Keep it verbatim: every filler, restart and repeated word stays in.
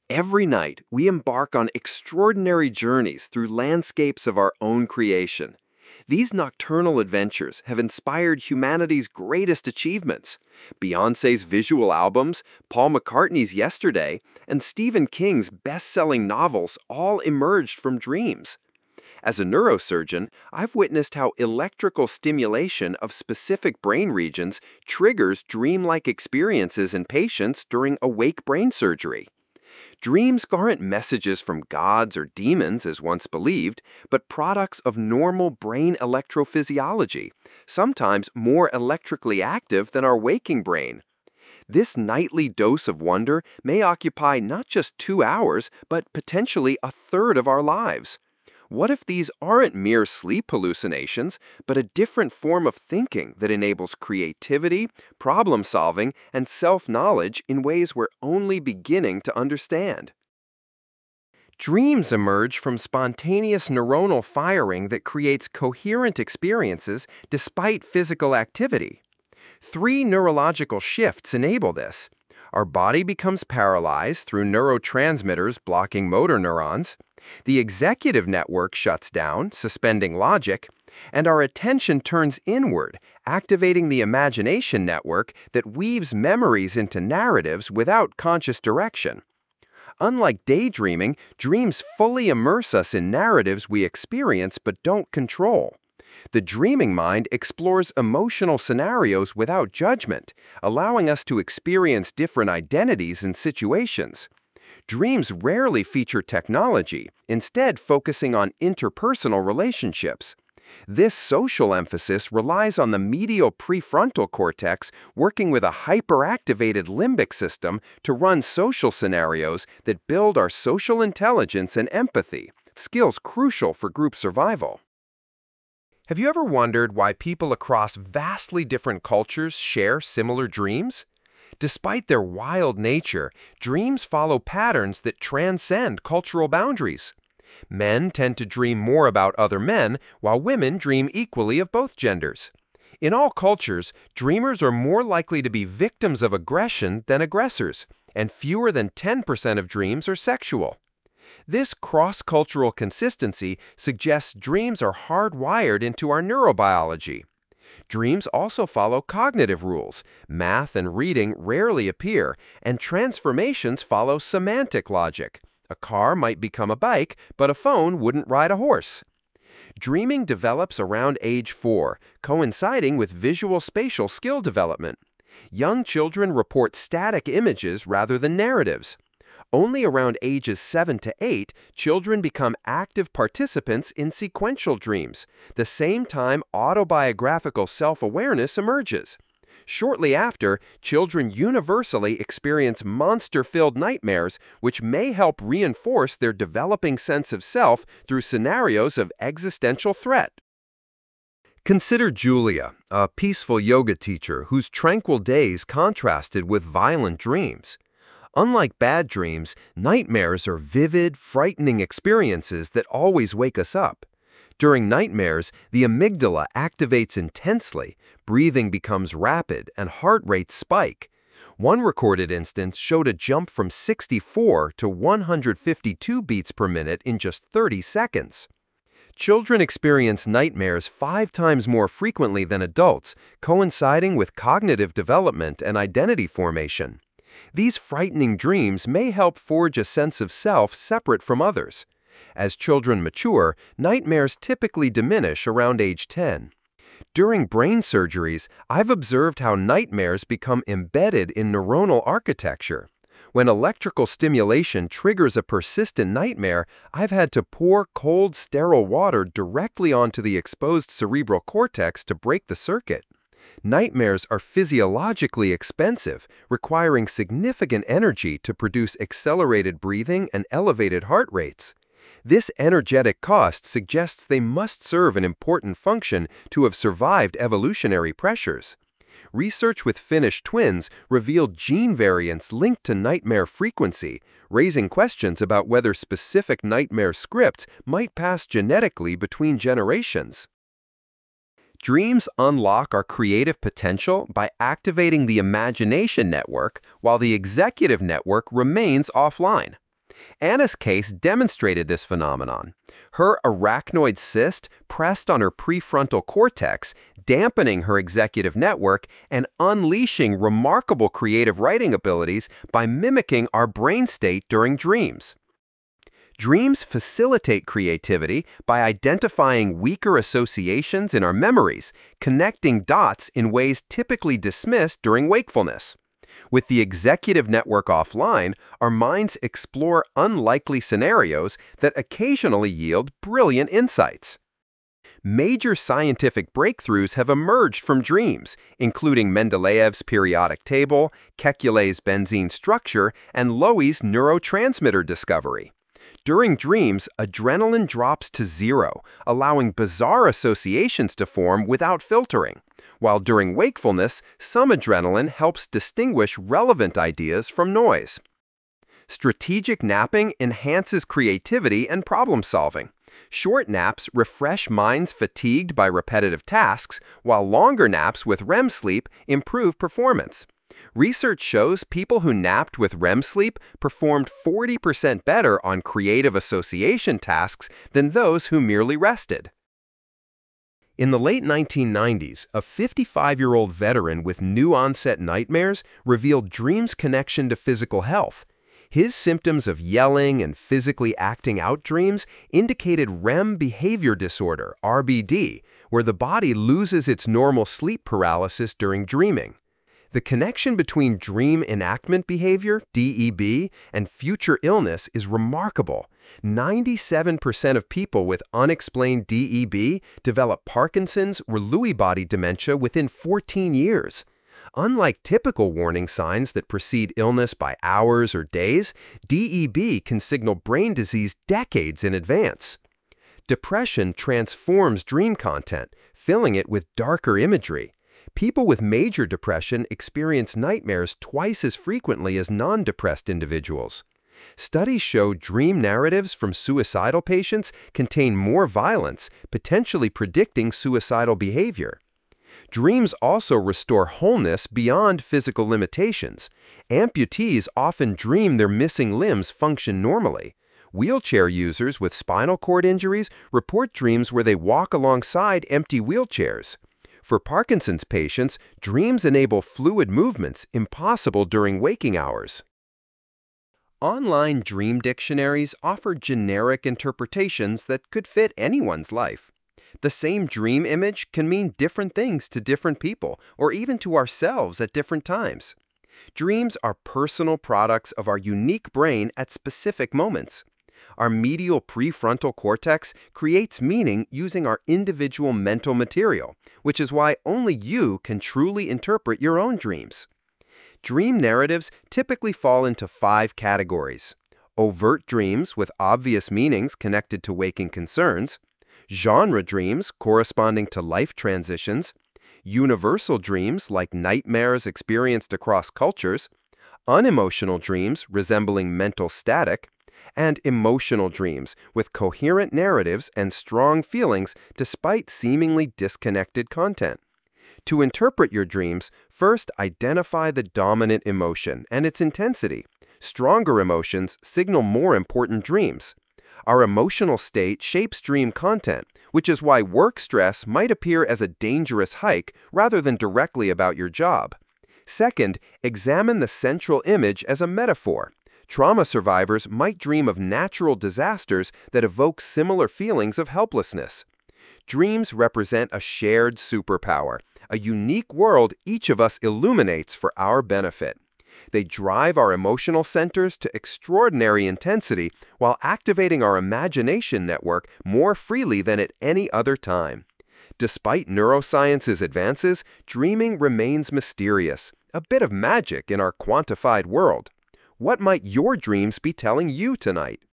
Every night, we embark on extraordinary journeys through landscapes of our own creation. These nocturnal adventures have inspired humanity's greatest achievements. Beyoncé's visual albums, Paul McCartney's Yesterday, and Stephen King's best-selling novels all emerged from dreams. As a neurosurgeon, I've witnessed how electrical stimulation of specific brain regions triggers dreamlike experiences in patients during awake brain surgery. Dreams aren't messages from gods or demons as once believed, but products of normal brain electrophysiology, sometimes more electrically active than our waking brain. This nightly dose of wonder may occupy not just two hours, but potentially a third of our lives. What if these aren't mere sleep hallucinations, but a different form of thinking that enables creativity, problem-solving, and self-knowledge in ways we're only beginning to understand? Dreams emerge from spontaneous neuronal firing that creates coherent experiences despite physical activity. Three neurological shifts enable this. Our body becomes paralyzed through neurotransmitters blocking motor neurons. The executive network shuts down, suspending logic, and our attention turns inward, activating the imagination network that weaves memories into narratives without conscious direction. Unlike daydreaming, dreams fully immerse us in narratives we experience but don't control. The dreaming mind explores emotional scenarios without judgment, allowing us to experience different identities and situations. Dreams rarely feature technology, instead focusing on interpersonal relationships. This social emphasis relies on the medial prefrontal cortex working with a hyperactivated limbic system to run social scenarios that build our social intelligence and empathy, skills crucial for group survival. Have you ever wondered why people across vastly different cultures share similar dreams? Despite their wild nature, dreams follow patterns that transcend cultural boundaries. Men tend to dream more about other men, while women dream equally of both genders. In all cultures, dreamers are more likely to be victims of aggression than aggressors, and fewer than ten percent of dreams are sexual. This cross-cultural consistency suggests dreams are hardwired into our neurobiology. Dreams also follow cognitive rules. Math and reading rarely appear, and transformations follow semantic logic. A car might become a bike, but a phone wouldn't ride a horse. Dreaming develops around age four, coinciding with visual spatial skill development. Young children report static images rather than narratives. Only around ages seven to eight, children become active participants in sequential dreams, the same time autobiographical self-awareness emerges. Shortly after, children universally experience monster-filled nightmares, which may help reinforce their developing sense of self through scenarios of existential threat. Consider Julia, a peaceful yoga teacher whose tranquil days contrasted with violent dreams. Unlike bad dreams, nightmares are vivid, frightening experiences that always wake us up. During nightmares, the amygdala activates intensely, breathing becomes rapid, and heart rates spike. One recorded instance showed a jump from sixty-four to one hundred fifty-two beats per minute in just thirty seconds. Children experience nightmares five times more frequently than adults, coinciding with cognitive development and identity formation. These frightening dreams may help forge a sense of self separate from others. As children mature, nightmares typically diminish around age ten. During brain surgeries, I've observed how nightmares become embedded in neuronal architecture. When electrical stimulation triggers a persistent nightmare, I've had to pour cold, sterile water directly onto the exposed cerebral cortex to break the circuit. Nightmares are physiologically expensive, requiring significant energy to produce accelerated breathing and elevated heart rates. This energetic cost suggests they must serve an important function to have survived evolutionary pressures. Research with Finnish twins revealed gene variants linked to nightmare frequency, raising questions about whether specific nightmare scripts might pass genetically between generations. Dreams unlock our creative potential by activating the imagination network while the executive network remains offline. Anna's case demonstrated this phenomenon. Her arachnoid cyst pressed on her prefrontal cortex, dampening her executive network and unleashing remarkable creative writing abilities by mimicking our brain state during dreams. Dreams facilitate creativity by identifying weaker associations in our memories, connecting dots in ways typically dismissed during wakefulness. With the executive network offline, our minds explore unlikely scenarios that occasionally yield brilliant insights. Major scientific breakthroughs have emerged from dreams, including Mendeleev's periodic table, Kekulé's benzene structure, and Lowi's neurotransmitter discovery. During dreams, adrenaline drops to zero, allowing bizarre associations to form without filtering, while during wakefulness, some adrenaline helps distinguish relevant ideas from noise. Strategic napping enhances creativity and problem-solving. Short naps refresh minds fatigued by repetitive tasks, while longer naps with R E M sleep improve performance. Research shows people who napped with R E M sleep performed forty percent better on creative association tasks than those who merely rested. In the late nineteen nineties, a fifty-five-year-old veteran with new-onset nightmares revealed dreams' connection to physical health. His symptoms of yelling and physically acting out dreams indicated R E M behavior disorder, R B D, where the body loses its normal sleep paralysis during dreaming. The connection between dream enactment behavior, D E B, and future illness is remarkable. ninety-seven percent of people with unexplained D E B develop Parkinson's or Lewy body dementia within fourteen years. Unlike typical warning signs that precede illness by hours or days, D E B can signal brain disease decades in advance. Depression transforms dream content, filling it with darker imagery. People with major depression experience nightmares twice as frequently as non-depressed individuals. Studies show dream narratives from suicidal patients contain more violence, potentially predicting suicidal behavior. Dreams also restore wholeness beyond physical limitations. Amputees often dream their missing limbs function normally. Wheelchair users with spinal cord injuries report dreams where they walk alongside empty wheelchairs. For Parkinson's patients, dreams enable fluid movements impossible during waking hours. Online dream dictionaries offer generic interpretations that could fit anyone's life. The same dream image can mean different things to different people, or even to ourselves at different times. Dreams are personal products of our unique brain at specific moments. Our medial prefrontal cortex creates meaning using our individual mental material, which is why only you can truly interpret your own dreams. Dream narratives typically fall into five categories: overt dreams with obvious meanings connected to waking concerns, genre dreams corresponding to life transitions, universal dreams like nightmares experienced across cultures, unemotional dreams resembling mental static, and emotional dreams with coherent narratives and strong feelings despite seemingly disconnected content. To interpret your dreams, first identify the dominant emotion and its intensity. Stronger emotions signal more important dreams. Our emotional state shapes dream content, which is why work stress might appear as a dangerous hike rather than directly about your job. Second, examine the central image as a metaphor. Trauma survivors might dream of natural disasters that evoke similar feelings of helplessness. Dreams represent a shared superpower, a unique world each of us illuminates for our benefit. They drive our emotional centers to extraordinary intensity while activating our imagination network more freely than at any other time. Despite neuroscience's advances, dreaming remains mysterious, a bit of magic in our quantified world. What might your dreams be telling you tonight?